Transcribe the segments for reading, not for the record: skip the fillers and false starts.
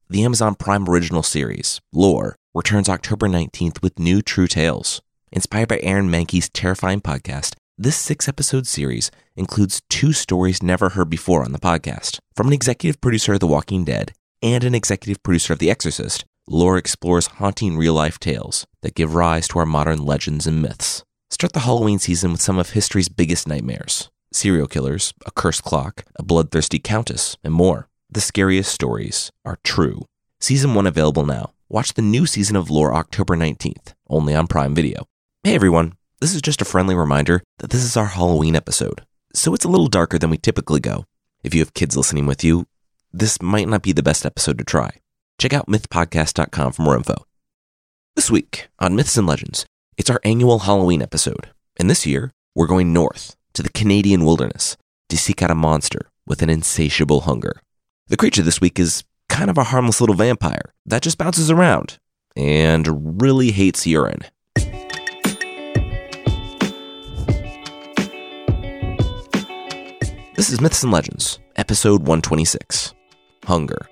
the Amazon Prime original series, Lore, returns October 19th with new true tales. Inspired by Aaron Mahnke's terrifying podcast, this 6-episode series includes 2 stories never heard before on the podcast. From an executive producer of The Walking Dead and an executive producer of The Exorcist, Lore explores haunting real-life tales that give rise to our modern legends and myths. Start the Halloween season with some of history's biggest nightmares. Serial killers, a cursed clock, a bloodthirsty countess, and more. The scariest stories are true. Season 1 available now. Watch the new season of Lore October 19th, only on Prime Video. Hey everyone, this is just a friendly reminder that this is our Halloween episode, so it's a little darker than we typically go. If you have kids listening with you, this might not be the best episode to try. Check out mythpodcast.com for more info. This week on Myths and Legends, it's our annual Halloween episode, and this year we're going north to the Canadian wilderness to seek out a monster with an insatiable hunger. The creature this week is kind of a harmless little vampire that just bounces around and really hates urine. This is Myths and Legends, episode 126, Hunger.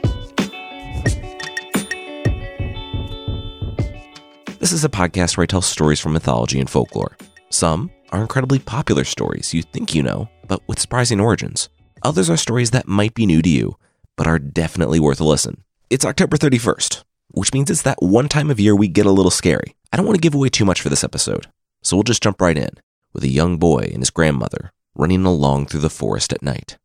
This is a podcast where I tell stories from mythology and folklore. Some are incredibly popular stories you think you know, but with surprising origins. Others are stories that might be new to you, but are definitely worth a listen. It's October 31st, which means it's that one time of year we get a little scary. I don't want to give away too much for this episode, so we'll just jump right in with a young boy and his grandmother running along through the forest at night.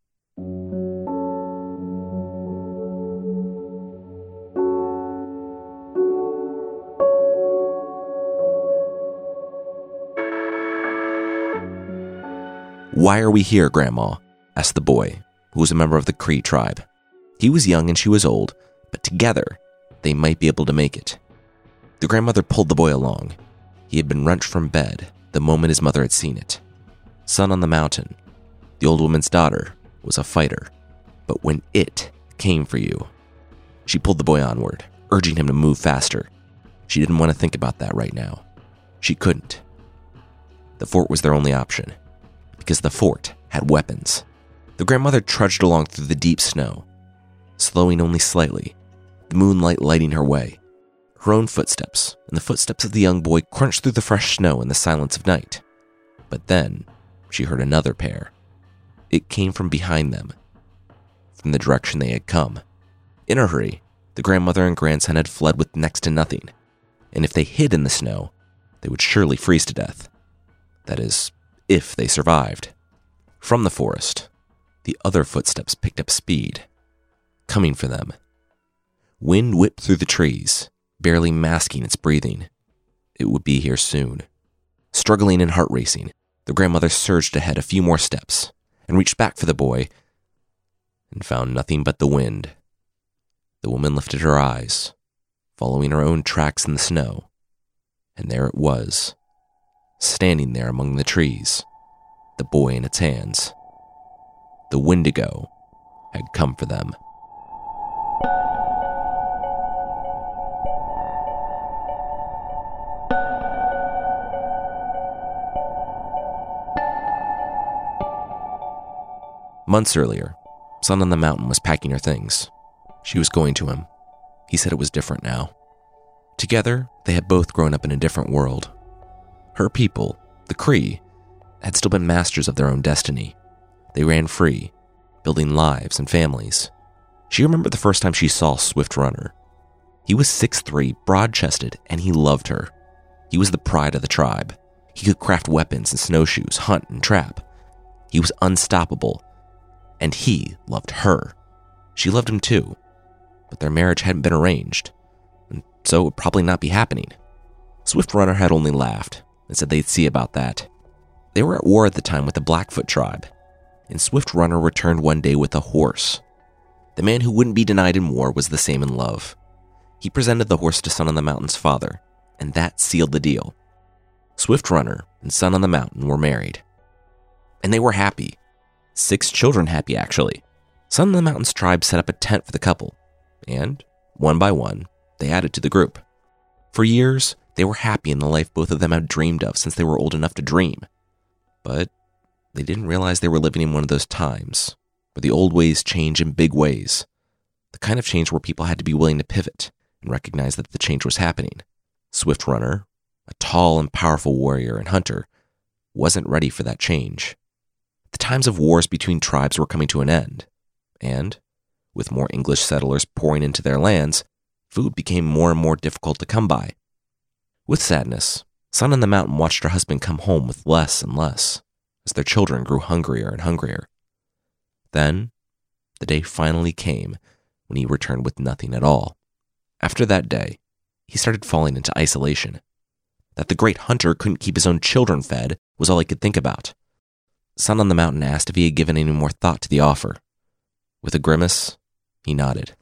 "Why are we here, Grandma?" asked the boy, who was a member of the Cree tribe. He was young and she was old, but together, they might be able to make it. The grandmother pulled the boy along. He had been wrenched from bed the moment his mother had seen it. Son on the mountain, the old woman's daughter, was a fighter, but when it came for you, she pulled the boy onward, urging him to move faster. She didn't want to think about that right now. She couldn't. The fort was their only option, because the fort had weapons. The grandmother trudged along through the deep snow, slowing only slightly, the moonlight lighting her way. Her own footsteps and the footsteps of the young boy crunched through the fresh snow in the silence of night. But then she heard another pair. It came from behind them, from the direction they had come. In a hurry, the grandmother and grandson had fled with next to nothing, and if they hid in the snow, they would surely freeze to death. That is, if they survived. From the forest, the other footsteps picked up speed, coming for them. Wind whipped through the trees, barely masking its breathing. It would be here soon. Struggling and heart racing, the grandmother surged ahead a few more steps and reached back for the boy and found nothing but the wind. The woman lifted her eyes, following her own tracks in the snow, and there it was, standing there among the trees, the boy in its hands. The Wendigo had come for them. Months earlier, Son on the Mountain was packing her things. She was going to him. He said it was different now. Together, they had both grown up in a different world. Her people, the Cree, had still been masters of their own destiny. They ran free, building lives and families. She remembered the first time she saw Swift Runner. He was 6'3", broad-chested, and he loved her. He was the pride of the tribe. He could craft weapons and snowshoes, hunt and trap. He was unstoppable, and he loved her. She loved him too, but their marriage hadn't been arranged, and so it would probably not be happening. Swift Runner had only laughed and said they'd see about that. They were at war at the time with the Blackfoot tribe, and Swift Runner returned one day with a horse. The man who wouldn't be denied in war was the same in love. He presented the horse to Son on the Mountain's father, and that sealed the deal. Swift Runner and Son on the Mountain were married. And they were happy. 6 children happy, actually. Son on the Mountain's tribe set up a tent for the couple, and, one by one, they added to the group. For years, they were happy in the life both of them had dreamed of since they were old enough to dream. But they didn't realize they were living in one of those times where the old ways change in big ways, The kind of change where people had to be willing to pivot and recognize that the change was happening. Swift Runner, a tall and powerful warrior and hunter, wasn't ready for that change. The times of wars between tribes were coming to an end, and, with more English settlers pouring into their lands, food became more and more difficult to come by. With sadness, Sun on the Mountain watched her husband come home with less and less, as their children grew hungrier and hungrier. Then, the day finally came when he returned with nothing at all. After that day, he started falling into isolation. That the great hunter couldn't keep his own children fed was all he could think about. Sun on the Mountain asked if he had given any more thought to the offer. With a grimace, he nodded.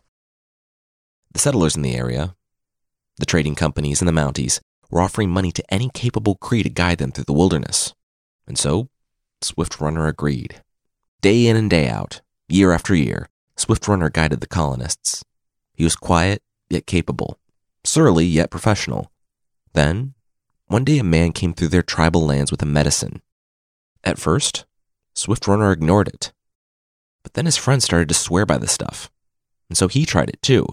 The settlers in the area, the trading companies and the Mounties, were offering money to any capable Cree to guide them through the wilderness. And so, Swift Runner agreed. Day in and day out, year after year, Swift Runner guided the colonists. He was quiet, yet capable, surly, yet professional. Then, one day a man came through their tribal lands with a medicine. At first, Swift Runner ignored it. But then his friends started to swear by the stuff, and so he tried it too.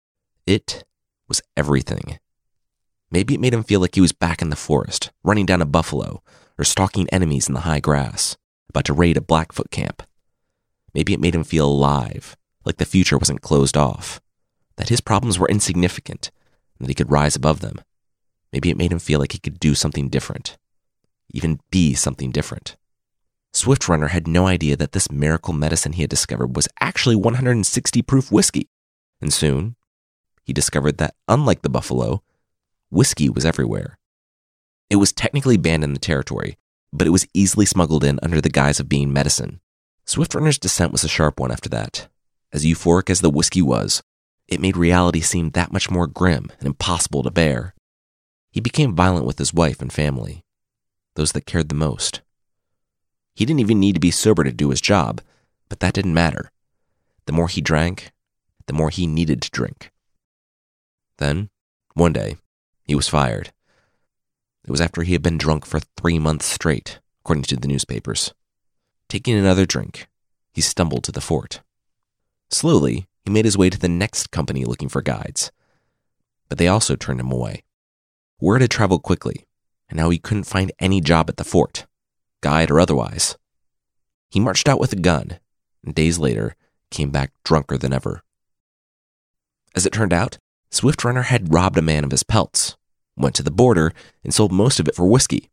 It was everything. Maybe it made him feel like he was back in the forest, running down a buffalo, or stalking enemies in the high grass, about to raid a Blackfoot camp. Maybe it made him feel alive, like the future wasn't closed off, that his problems were insignificant, and that he could rise above them. Maybe it made him feel like he could do something different, even be something different. Swift Runner had no idea that this miracle medicine he had discovered was actually 160 proof whiskey, and soon he discovered that, unlike the buffalo, whiskey was everywhere. It was technically banned in the territory, but it was easily smuggled in under the guise of being medicine. Swift Runner's descent was a sharp one after that. As euphoric as the whiskey was, it made reality seem that much more grim and impossible to bear. He became violent with his wife and family, those that cared the most. He didn't even need to be sober to do his job, but that didn't matter. The more he drank, the more he needed to drink. Then, one day, he was fired. It was after he had been drunk for 3 months straight, according to the newspapers. Taking another drink, he stumbled to the fort. Slowly, he made his way to the next company looking for guides, but they also turned him away. Word had traveled quickly, and now he couldn't find any job at the fort, guide or otherwise. He marched out with a gun, and days later came back drunker than ever. As it turned out, Swift Runner had robbed a man of his pelts, went to the border, and sold most of it for whiskey.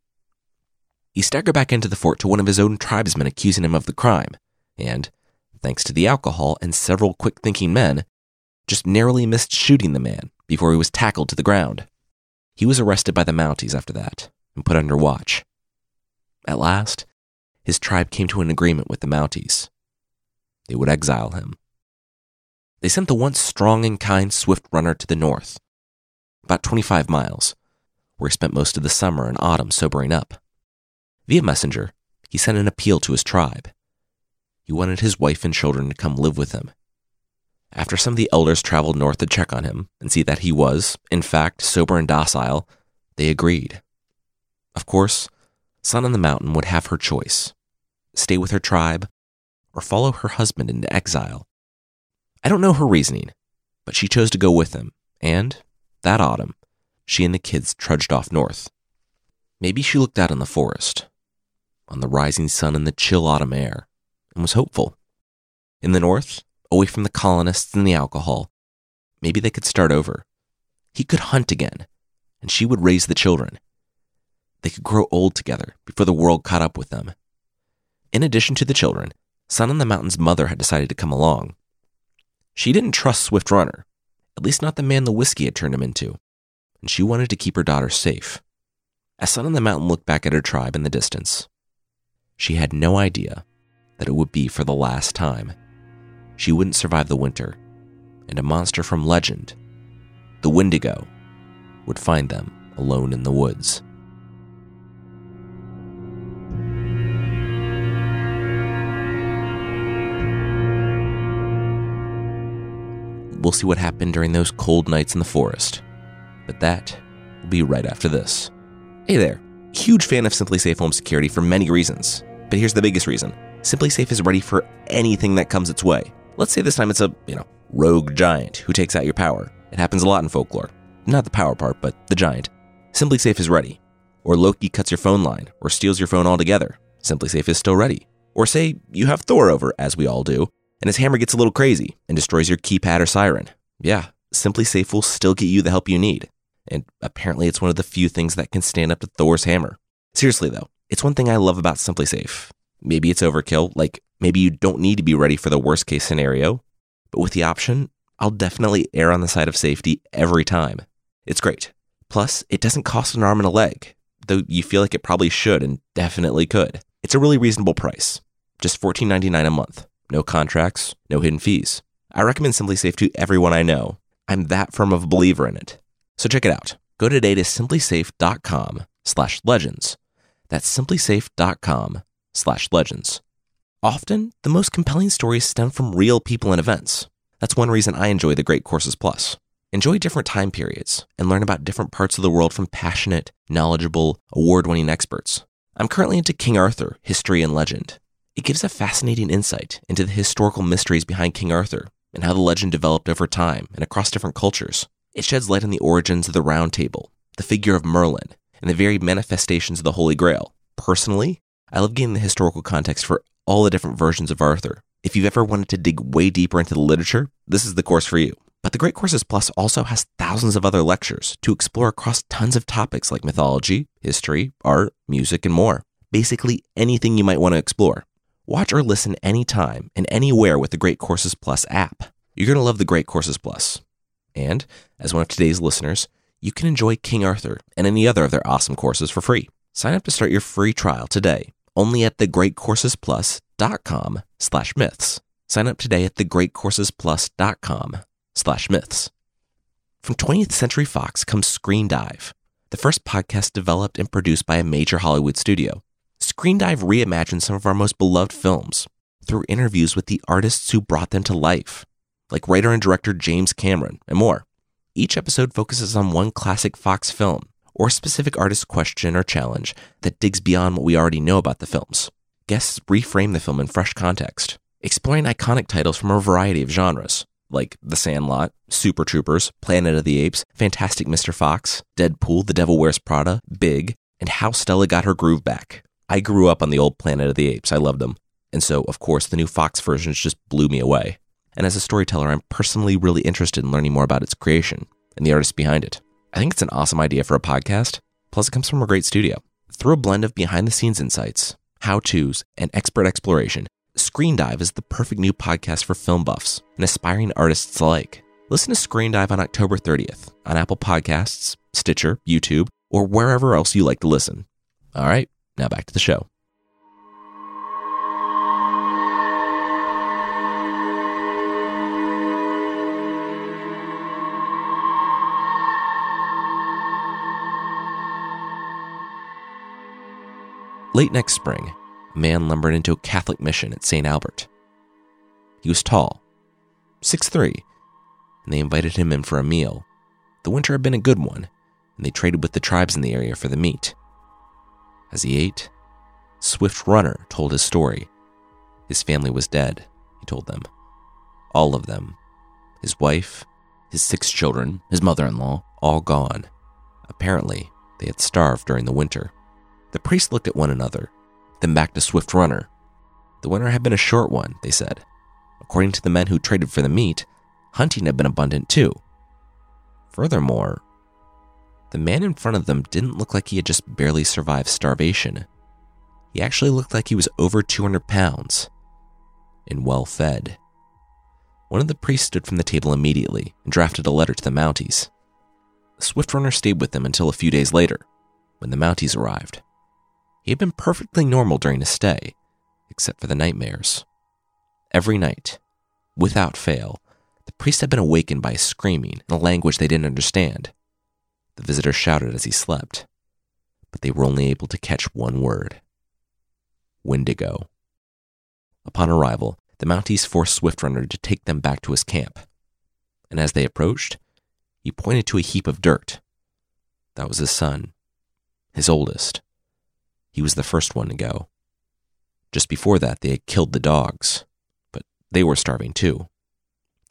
He staggered back into the fort to one of his own tribesmen accusing him of the crime, and, thanks to the alcohol and several quick-thinking men, just narrowly missed shooting the man before he was tackled to the ground. He was arrested by the Mounties after that and put under watch. At last, his tribe came to an agreement with the Mounties. They would exile him. They sent the once strong and kind Swift Runner to the north, about 25 miles, where he spent most of the summer and autumn sobering up. Via messenger, he sent an appeal to his tribe. He wanted his wife and children to come live with him. After some of the elders traveled north to check on him and see that he was, in fact, sober and docile, they agreed. Of course, Sun on the Mountain would have her choice: stay with her tribe or follow her husband into exile. I don't know her reasoning, but she chose to go with him, and, that autumn, she and the kids trudged off north. Maybe she looked out on the forest, on the rising sun and the chill autumn air, and was hopeful. In the north, away from the colonists and the alcohol, maybe they could start over. He could hunt again, and she would raise the children. They could grow old together before the world caught up with them. In addition to the children, Sun on the Mountain's mother had decided to come along. She didn't trust Swift Runner, at least not the man the whiskey had turned him into, and she wanted to keep her daughter safe. As Sun on the Mountain looked back at her tribe in the distance, she had no idea that it would be for the last time. She wouldn't survive the winter, and a monster from legend, the Wendigo, would find them alone in the woods. We'll see what happened during those cold nights in the forest, but that will be right after this. Hey there, huge fan of SimpliSafe Home Security for many reasons, but here's the biggest reason. SimpliSafe is ready for anything that comes its way. Let's say this time it's a, rogue giant who takes out your power. It happens a lot in folklore. Not the power part, but the giant. Simply Safe is ready. Or Loki cuts your phone line, or steals your phone altogether. Simply Safe is still ready. Or say you have Thor over, as we all do, and his hammer gets a little crazy and destroys your keypad or siren. Yeah, Simply Safe will still get you the help you need. And apparently it's one of the few things that can stand up to Thor's hammer. Seriously though, it's one thing I love about Simply Safe. Maybe it's overkill, like maybe you don't need to be ready for the worst case scenario, but with the option, I'll definitely err on the side of safety every time. It's great. Plus, it doesn't cost an arm and a leg, though you feel like it probably should and definitely could. It's a really reasonable price, just $14.99 a month. No contracts, no hidden fees. I recommend Simply Safe to everyone I know. I'm that firm of a believer in it. So check it out. Go today to simplysafe.com/legends. That's simplysafe.com/legends. Often, the most compelling stories stem from real people and events. That's one reason I enjoy the Great Courses Plus. Enjoy different time periods and learn about different parts of the world from passionate, knowledgeable, award-winning experts. I'm currently into King Arthur, History and Legend. It gives a fascinating insight into the historical mysteries behind King Arthur and how the legend developed over time and across different cultures. It sheds light on the origins of the Round Table, the figure of Merlin, and the very manifestations of the Holy Grail. Personally, I love getting the historical context for all the different versions of Arthur. If you've ever wanted to dig way deeper into the literature, this is the course for you. But the Great Courses Plus also has thousands of other lectures to explore across tons of topics like mythology, history, art, music, and more. Basically anything you might want to explore. Watch or listen anytime and anywhere with the Great Courses Plus app. You're going to love the Great Courses Plus. And, as one of today's listeners, you can enjoy King Arthur and any other of their awesome courses for free. Sign up to start your free trial today, only at thegreatcoursesplus.com/myths. Sign up today at thegreatcoursesplus.com/myths. From 20th Century Fox comes Screen Dive, the first podcast developed and produced by a major Hollywood studio. Screen Dive reimagines some of our most beloved films through interviews with the artists who brought them to life, like writer and director James Cameron, and more. Each episode focuses on one classic Fox film or a specific artist question or challenge that digs beyond what we already know about the films. Guests reframe the film in fresh context, exploring iconic titles from a variety of genres, like The Sandlot, Super Troopers, Planet of the Apes, Fantastic Mr. Fox, Deadpool, The Devil Wears Prada, Big, and How Stella Got Her Groove Back. I grew up on the old Planet of the Apes. I loved them. And so, of course, the new Fox versions just blew me away. And as a storyteller, I'm personally really interested in learning more about its creation and the artists behind it. I think it's an awesome idea for a podcast. Plus, it comes from a great studio. Through a blend of behind-the-scenes insights, how-tos, and expert exploration, Screen Dive is the perfect new podcast for film buffs and aspiring artists alike. Listen to Screen Dive on October 30th on Apple Podcasts, Stitcher, YouTube, or wherever else you like to listen. All right, now back to the show. Late next spring, a man lumbered into a Catholic mission at St. Albert. He was tall, 6'3", and they invited him in for a meal. The winter had been a good one, and they traded with the tribes in the area for the meat. As he ate, Swift Runner told his story. His family was dead, he told them. All of them. His wife, his 6 children, his mother-in-law, all gone. Apparently, they had starved during the winter. The priests looked at one another, then back to Swift Runner. The winter had been a short one, they said. According to the men who traded for the meat, hunting had been abundant too. Furthermore, the man in front of them didn't look like he had just barely survived starvation. He actually looked like he was over 200 pounds and well fed. One of the priests stood from the table immediately and drafted a letter to the Mounties. Swift Runner stayed with them until a few days later, when the Mounties arrived. He had been perfectly normal during his stay, except for the nightmares. Every night, without fail, the priest had been awakened by screaming in a language they didn't understand. The visitor shouted as he slept, but they were only able to catch one word: Wendigo. Upon arrival, the Mounties forced Swift Runner to take them back to his camp, and as they approached, he pointed to a heap of dirt. That was his son, his oldest. He was the first one to go. Just before that, they had killed the dogs, but they were starving too.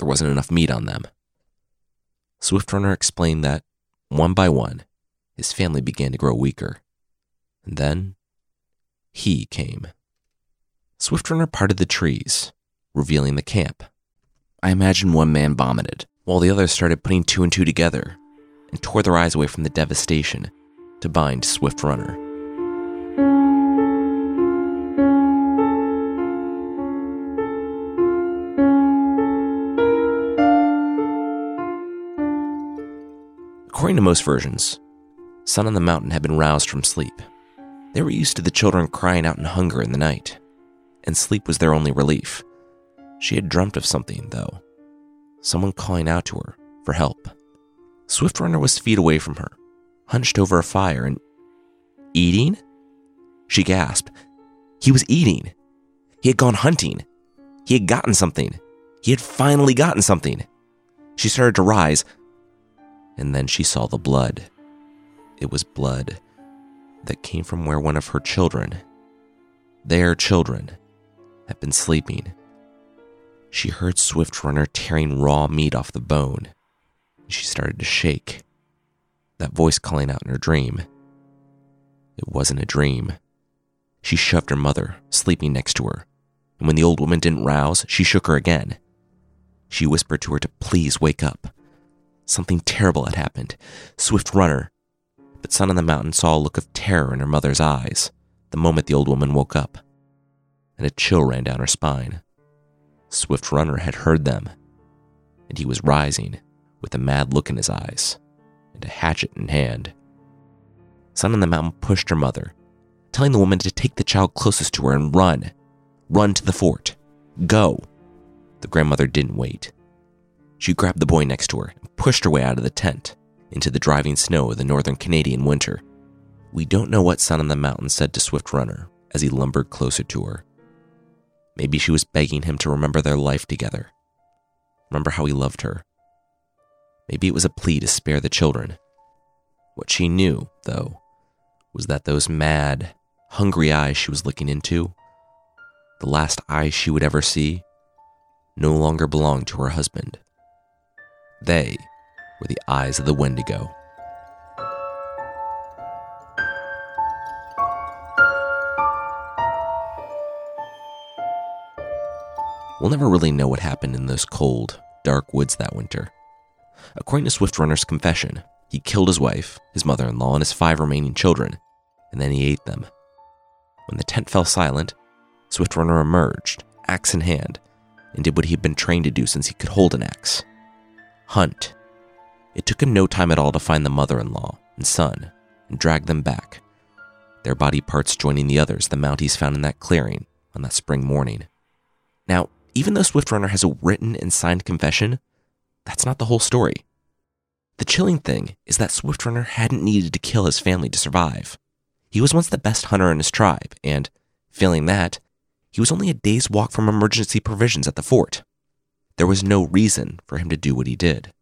there wasn't enough meat on them. Swift Runner explained that, one by one, his family began to grow weaker. And then, he came. Swift Runner parted the trees, revealing the camp. I imagine one man vomited, while the others started putting two and two together and tore their eyes away from the devastation to bind Swift Runner. According to most versions, Son on the Mountain had been roused from sleep. They were used to the children crying out in hunger in the night, and sleep was their only relief. She had dreamt of something, though. Someone calling out to her for help. Swift Runner was feet away from her, hunched over a fire and... Eating? She gasped. He was eating. He had gone hunting. He had gotten something. He had finally gotten something. She started to rise, and then she saw the blood. It was blood that came from where one of her children, their children, had been sleeping. She heard Swift Runner tearing raw meat off the bone. She started to shake. That voice calling out in her dream. It wasn't a dream. She shoved her mother, sleeping next to her, and when the old woman didn't rouse, she shook her again. She whispered to her to please wake up. Something terrible had happened. Swift Runner. But Son on the Mountain saw a look of terror in her mother's eyes the moment the old woman woke up, and a chill ran down her spine. Swift Runner had heard them, and he was rising with a mad look in his eyes and a hatchet in hand. Son on the Mountain pushed her mother, telling the woman to take the child closest to her and run. Run to the fort. Go. The grandmother didn't wait. She grabbed the boy next to her and pushed her way out of the tent into the driving snow of the northern Canadian winter. We don't know what Son on the Mountain said to Swift Runner as he lumbered closer to her. Maybe she was begging him to remember their life together. Remember how he loved her. Maybe it was a plea to spare the children. What she knew, though, was that those mad, hungry eyes she was looking into, the last eyes she would ever see, no longer belonged to her husband. They were the eyes of the Wendigo. We'll never really know what happened in those cold, dark woods that winter. According to Swift Runner's confession, he killed his wife, his mother-in-law, and his 5 remaining children, and then he ate them. When the tent fell silent, Swift Runner emerged, axe in hand, and did what he'd been trained to do since he could hold an axe. Hunt. It took him no time at all to find the mother-in-law and son and drag them back, their body parts joining the others the Mounties found in that clearing on that spring morning. Now, even though Swift Runner has a written and signed confession, that's not the whole story. The chilling thing is that Swift Runner hadn't needed to kill his family to survive. He was once the best hunter in his tribe, and, failing that, he was only a day's walk from emergency provisions at the fort. There was no reason for him to do what he did.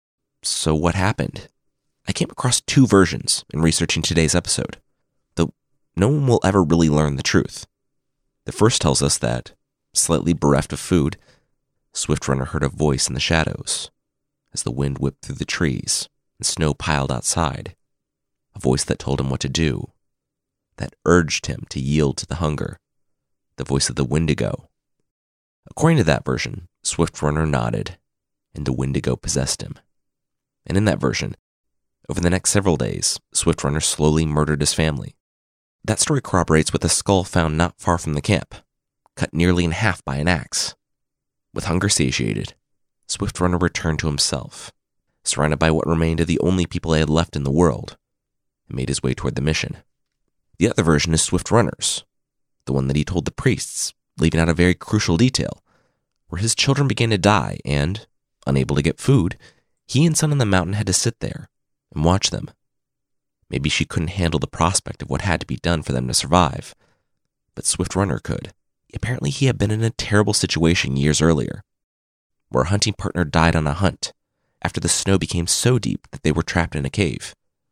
So what happened? I came across 2 versions in researching today's episode, though no one will ever really learn the truth. The first tells us that, slightly bereft of food, Swift Runner heard a voice in the shadows as the wind whipped through the trees and snow piled outside, a voice that told him what to do, that urged him to yield to the hunger, the voice of the Wendigo. According to that version, Swift Runner nodded, and the Wendigo possessed him. And in that version, over the next several days, Swift Runner slowly murdered his family. That story corroborates with a skull found not far from the camp, cut nearly in half by an axe. With hunger satiated, Swift Runner returned to himself, surrounded by what remained of the only people he had left in the world, and made his way toward the mission. The other version is Swift Runner's, the one that he told the priests, leaving out a very crucial detail, where his children began to die and, unable to get food, he and Son on the Mountain had to sit there and watch them. Maybe she couldn't handle the prospect of what had to be done for them to survive, but Swift Runner could. Apparently he had been in a terrible situation years earlier, where a hunting partner died on a hunt after the snow became so deep that they were trapped in a cave.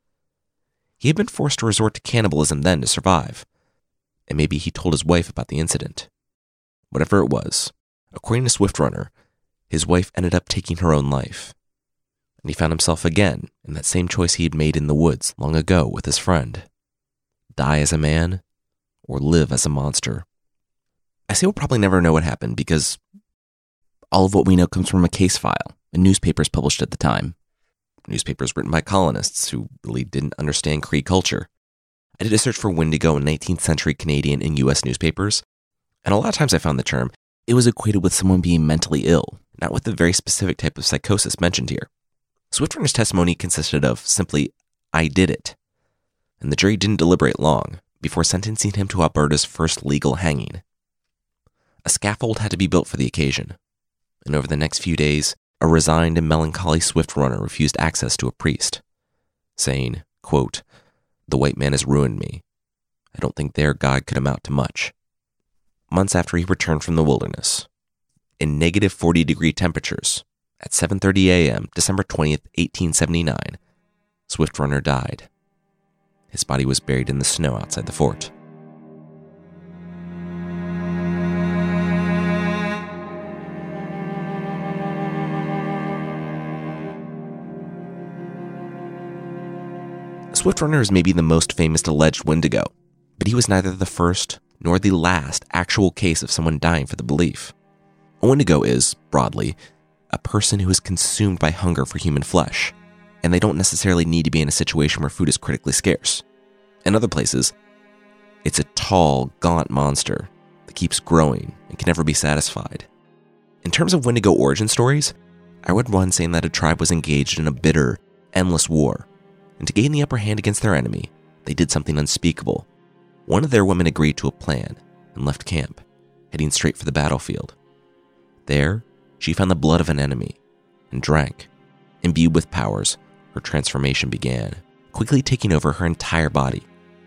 He had been forced to resort to cannibalism then to survive, and maybe he told his wife about the incident. Whatever it was, according to Swift Runner, his wife ended up taking her own life. And he found himself again in that same choice he had made in the woods long ago with his friend. Die as a man or live as a monster. I say we'll probably never know what happened because all of what we know comes from a case file in newspapers published at the time. Newspapers written by colonists who really didn't understand Cree culture. I did a search for Wendigo in 19th century Canadian and US newspapers, and a lot of times I found the term, it was equated with someone being mentally ill, not with the very specific type of psychosis mentioned here. Swift Runner's testimony consisted of simply, I did it. And the jury didn't deliberate long before sentencing him to Alberta's first legal hanging. A scaffold had to be built for the occasion, and over the next few days, a resigned and melancholy Swift Runner refused access to a priest, saying, quote, "The white man has ruined me. I don't think their God could amount to much." Months after he returned from the wilderness, in negative 40-degree temperatures, at 7:30 a.m., December 20th, 1879, Swift Runner died. His body was buried in the snow outside the fort. Swift Runner is maybe the most famous alleged Wendigo, but he was neither the first nor the last actual case of someone dying for the belief. A Wendigo is, broadly, a person who is consumed by hunger for human flesh, and they don't necessarily need to be in a situation where food is critically scarce. In other places, it's a tall, gaunt monster that keeps growing and can never be satisfied. In terms of Wendigo origin stories, I read one saying that a tribe was engaged in a bitter, endless war, and to gain the upper hand against their enemy, they did something unspeakable. One of their women agreed to a plan and left camp, heading straight for the battlefield. There, she found the blood of an enemy and drank. Imbued with powers, her transformation began, quickly taking over her entire body.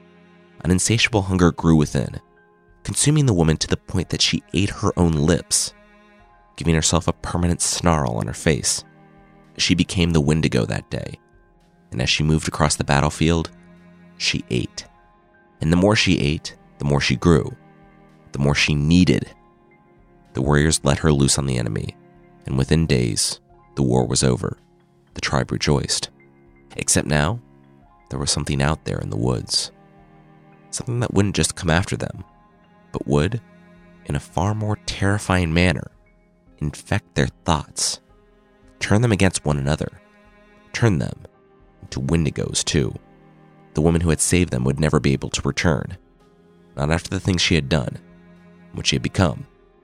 An insatiable hunger grew within, consuming the woman to the point that she ate her own lips, giving herself a permanent snarl on her face. She became the Wendigo that day, and as she moved across the battlefield, she ate. And the more she ate, the more she grew, the more she needed. The warriors let her loose on the enemy, and within days, the war was over. The tribe rejoiced. Except now, there was something out there in the woods. Something that wouldn't just come after them, but would, in a far more terrifying manner, infect their thoughts, turn them against one another, turn them into Wendigos too. The woman who had saved them would never be able to return, not after the things she had done, what she had become.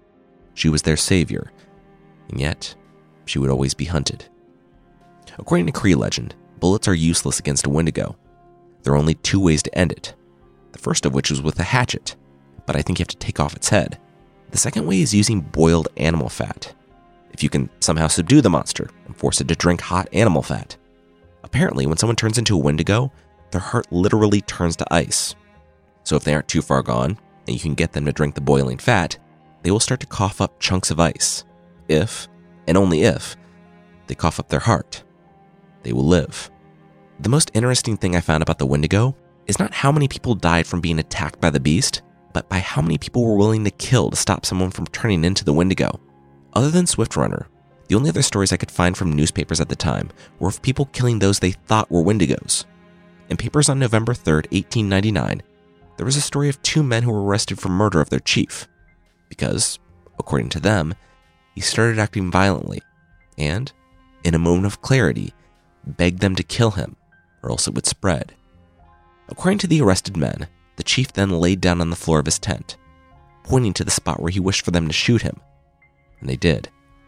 She was their savior, and yet she would always be hunted. According to Cree legend, bullets are useless against a Wendigo. There are only two ways to end it, the first of which is with a hatchet, but I think you have to take off its head. The second way is using boiled animal fat, if you can somehow subdue the monster and force it to drink hot animal fat. Apparently, when someone turns into a Wendigo, their heart literally turns to ice. So if they aren't too far gone, and you can get them to drink the boiling fat, they will start to cough up chunks of ice. If, and only if, they cough up their heart, they will live. The most interesting thing I found about the Wendigo is not how many people died from being attacked by the beast, but by how many people were willing to kill to stop someone from turning into the Wendigo. Other than Swift Runner, the only other stories I could find from newspapers at the time were of people killing those they thought were Wendigos. In papers on November 3rd, 1899, there was a story of two men who were arrested for murder of their chief, because, according to them, he started acting violently and, in a moment of clarity, begged them to kill him, or else it would spread. According to the arrested men, the chief then laid down on the floor of his tent, pointing to the spot where he wished for them to shoot him, and they did.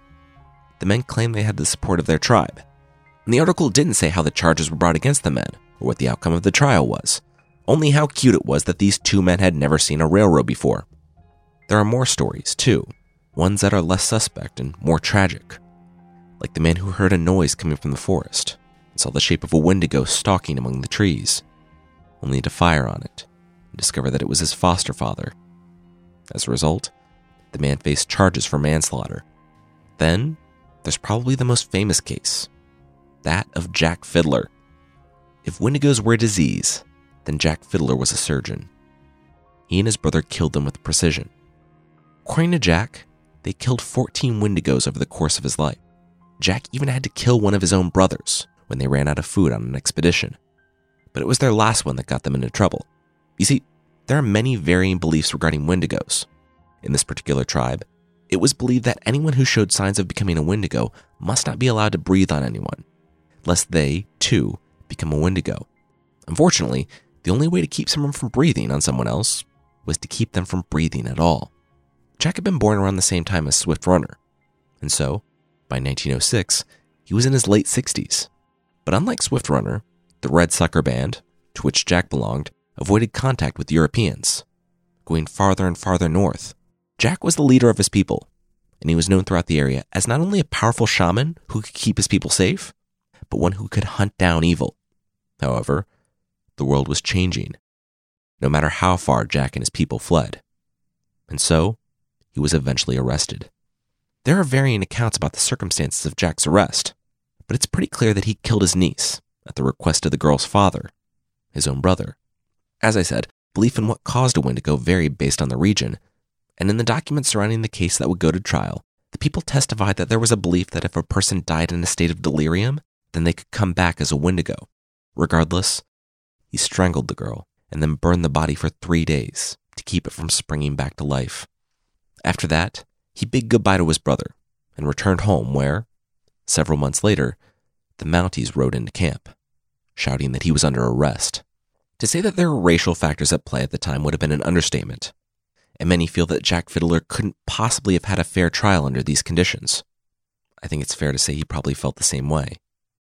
The men claimed they had the support of their tribe, and the article didn't say how the charges were brought against the men, or what the outcome of the trial was, only how cute it was that these two men had never seen a railroad before. There are more stories, too, ones that are less suspect and more tragic, like the man who heard a noise coming from the forest and saw the shape of a Wendigo stalking among the trees, only to fire on it and discover that it was his foster father. As a result, the man faced charges for manslaughter. Then, there's probably the most famous case, that of Jack Fiddler. If Wendigos were a disease, then Jack Fiddler was a surgeon. He and his brother killed them with precision. According to Jack, they killed 14 Wendigos over the course of his life. Jack even had to kill one of his own brothers when they ran out of food on an expedition. But it was their last one that got them into trouble. You see, there are many varying beliefs regarding Wendigos. In this particular tribe, it was believed that anyone who showed signs of becoming a Wendigo must not be allowed to breathe on anyone, lest they, too, become a Wendigo. Unfortunately, the only way to keep someone from breathing on someone else was to keep them from breathing at all. Jack had been born around the same time as Swift Runner, and so, by 1906, he was in his late 60s. But unlike Swift Runner, the Red Sucker Band, to which Jack belonged, avoided contact with Europeans. Going farther and farther north, Jack was the leader of his people, and he was known throughout the area as not only a powerful shaman who could keep his people safe, but one who could hunt down evil. However, the world was changing, no matter how far Jack and his people fled. And so, he was eventually arrested. There are varying accounts about the circumstances of Jack's arrest, but it's pretty clear that he killed his niece at the request of the girl's father, his own brother. As I said, belief in what caused a Wendigo varied based on the region, and in the documents surrounding the case that would go to trial, the people testified that there was a belief that if a person died in a state of delirium, then they could come back as a Wendigo. Regardless, he strangled the girl and then burned the body for 3 days to keep it from springing back to life. After that, he bid goodbye to his brother and returned home where, several months later, the Mounties rode into camp, shouting that he was under arrest. To say that there were racial factors at play at the time would have been an understatement, and many feel that Jack Fiddler couldn't possibly have had a fair trial under these conditions. I think it's fair to say he probably felt the same way.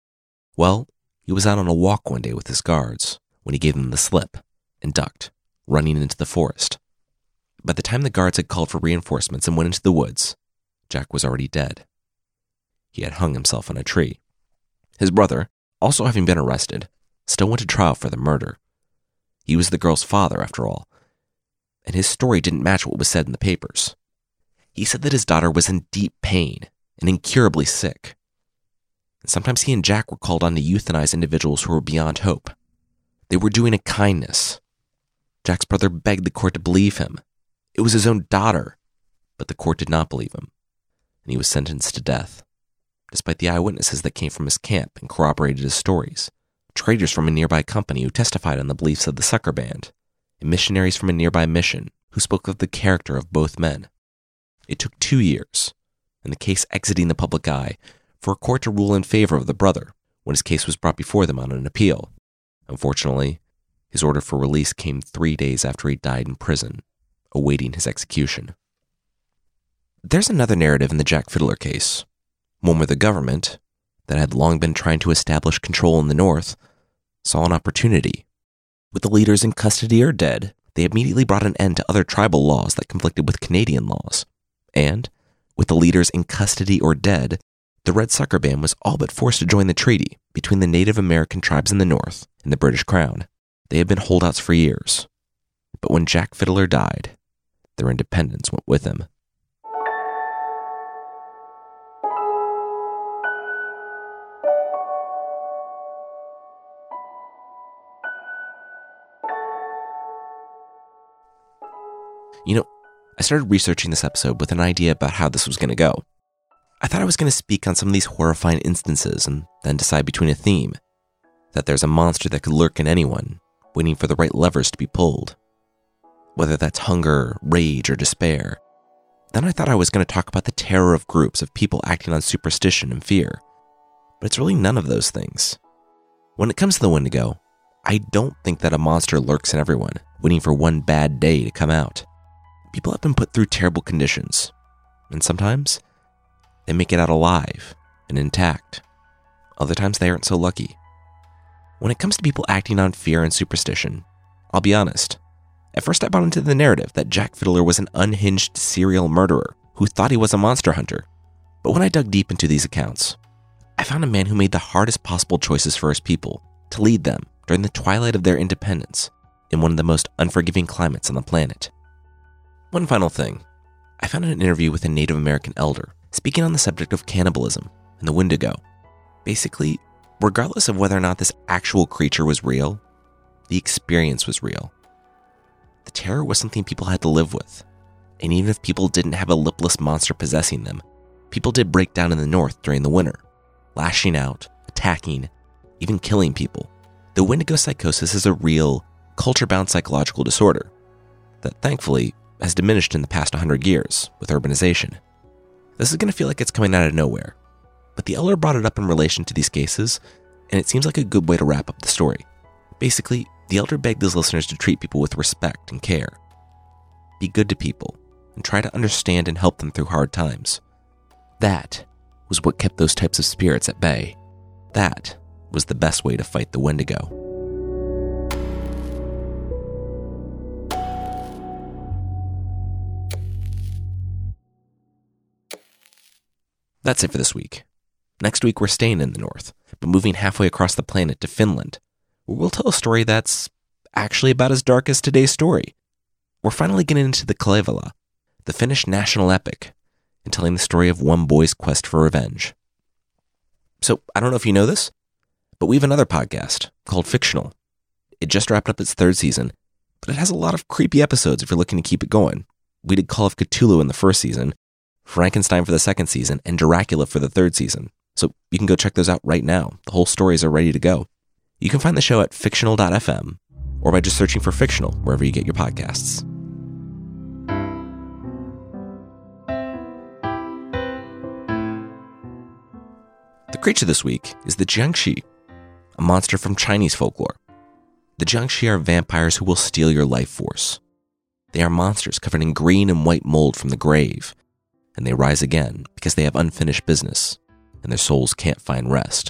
Well, he was out on a walk one day with his guards when he gave them the slip and ducked, running into the forest. By the time the guards had called for reinforcements and went into the woods, Jack was already dead. He had hung himself on a tree. His brother, also having been arrested, still went to trial for the murder. He was the girl's father, after all, and his story didn't match what was said in the papers. He said that his daughter was in deep pain and incurably sick. And sometimes he and Jack were called on to euthanize individuals who were beyond hope. They were doing a kindness. Jack's brother begged the court to believe him. It was his own daughter, but the court did not believe him, and he was sentenced to death, despite the eyewitnesses that came from his camp and corroborated his stories, traders from a nearby company who testified on the beliefs of the Sucker Band, and missionaries from a nearby mission who spoke of the character of both men. It took 2 years, and the case exiting the public eye, for a court to rule in favor of the brother when his case was brought before them on an appeal. Unfortunately, his order for release came 3 days after he died in prison, awaiting his execution. There's another narrative in the Jack Fiddler case, one where the government, that had long been trying to establish control in the North, saw an opportunity. With the leaders in custody or dead, they immediately brought an end to other tribal laws that conflicted with Canadian laws. And, with the leaders in custody or dead, the Red Sucker Band was all but forced to join the treaty between the Native American tribes in the North and the British Crown. They had been holdouts for years. But when Jack Fiddler died, their independence went with him. You know, I started researching this episode with an idea about how this was going to go. I thought I was going to speak on some of these horrifying instances and then decide between a theme, that there's a monster that could lurk in anyone, waiting for the right levers to be pulled. Whether that's hunger, rage, or despair. Then I thought I was going to talk about the terror of groups of people acting on superstition and fear. But it's really none of those things. When it comes to the Wendigo, I don't think that a monster lurks in everyone, waiting for one bad day to come out. People have been put through terrible conditions, and sometimes they make it out alive and intact. Other times they aren't so lucky. When it comes to people acting on fear and superstition, I'll be honest. At first I bought into the narrative that Jack Fiddler was an unhinged serial murderer who thought he was a monster hunter. But when I dug deep into these accounts, I found a man who made the hardest possible choices for his people to lead them during the twilight of their independence in one of the most unforgiving climates on the planet. One final thing. I found an interview with a Native American elder speaking on the subject of cannibalism and the Wendigo. Basically, regardless of whether or not this actual creature was real, the experience was real. The terror was something people had to live with, And even if people didn't have a lipless monster possessing them, people did break down in the north during the winter, lashing out, attacking, even killing people. The Wendigo psychosis is a real, culture-bound psychological disorder that thankfully has diminished in the past 100 years with urbanization. This is going to feel like it's coming out of nowhere, but the elder brought it up in relation to these cases, and it seems like a good way to wrap up the story. Basically, the elder begged his listeners to treat people with respect and care. Be good to people, and try to understand and help them through hard times. That was what kept those types of spirits at bay. That was the best way to fight the Wendigo. That's it for this week. Next week, we're staying in the north, but moving halfway across the planet to Finland, where we'll tell a story that's actually about as dark as today's story. We're finally getting into the Kalevala, the Finnish national epic, and telling the story of one boy's quest for revenge. So, I don't know if you know this, but we have another podcast called Fictional. It just wrapped up its 3rd season, but it has a lot of creepy episodes if you're looking to keep it going. We did Call of Cthulhu in the 1st season, Frankenstein for the 2nd season, and Dracula for the 3rd season. So you can go check those out right now. The whole stories are ready to go. You can find the show at fictional.fm or by just searching for Fictional wherever you get your podcasts. The creature this week is the Jiangshi, a monster from Chinese folklore. The Jiangshi are vampires who will steal your life force. They are monsters covered in green and white mold from the grave, and they rise again because they have unfinished business and their souls can't find rest.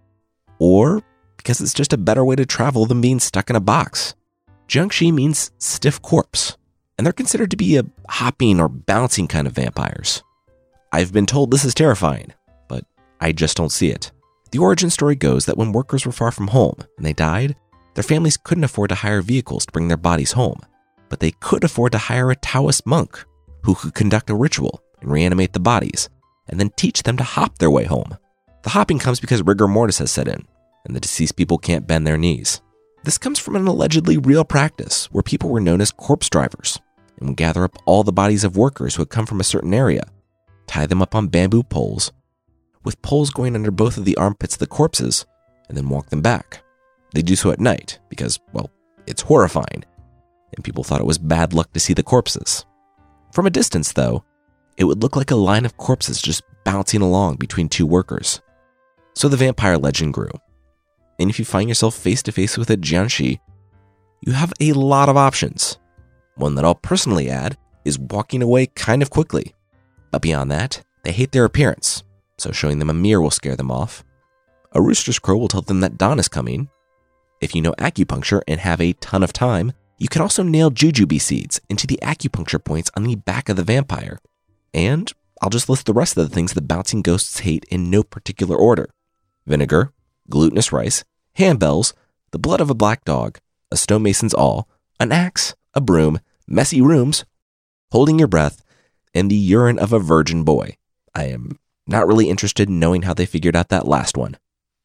Or because it's just a better way to travel than being stuck in a box. Jiangshi means stiff corpse, and they're considered to be a hopping or bouncing kind of vampires. I've been told this is terrifying, but I just don't see it. The origin story goes that when workers were far from home and they died, their families couldn't afford to hire vehicles to bring their bodies home, but they could afford to hire a Taoist monk who could conduct a ritual and reanimate the bodies, and then teach them to hop their way home. The hopping comes because rigor mortis has set in, and the deceased people can't bend their knees. This comes from an allegedly real practice where people were known as corpse drivers and would gather up all the bodies of workers who had come from a certain area, tie them up on bamboo poles, with poles going under both of the armpits of the corpses, and then walk them back. They do so at night because, well, it's horrifying, and people thought it was bad luck to see the corpses. From a distance, though, it would look like a line of corpses just bouncing along between two workers. So the vampire legend grew. And if you find yourself face to face with a Jiangshi, you have a lot of options. One that I'll personally add is walking away kind of quickly. But beyond that, they hate their appearance, so showing them a mirror will scare them off. A rooster's crow will tell them that dawn is coming. If you know acupuncture and have a ton of time, you can also nail jujube seeds into the acupuncture points on the back of the vampire. And I'll just list the rest of the things the bouncing ghosts hate in no particular order. Vinegar, glutinous rice, handbells, the blood of a black dog, a stonemason's awl, an axe, a broom, messy rooms, holding your breath, and the urine of a virgin boy. I am not really interested in knowing how they figured out that last one.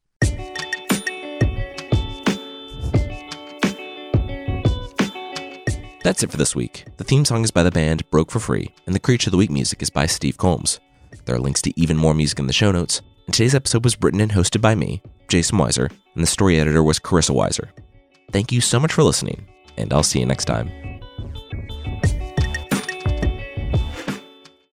That's it for this week. The theme song is by the band Broke for Free, and the Creature of the Week music is by Steve Combs. There are links to even more music in the show notes, and today's episode was written and hosted by me, Jason Weiser, and the story editor was Carissa Weiser. Thank you so much for listening, and I'll see you next time.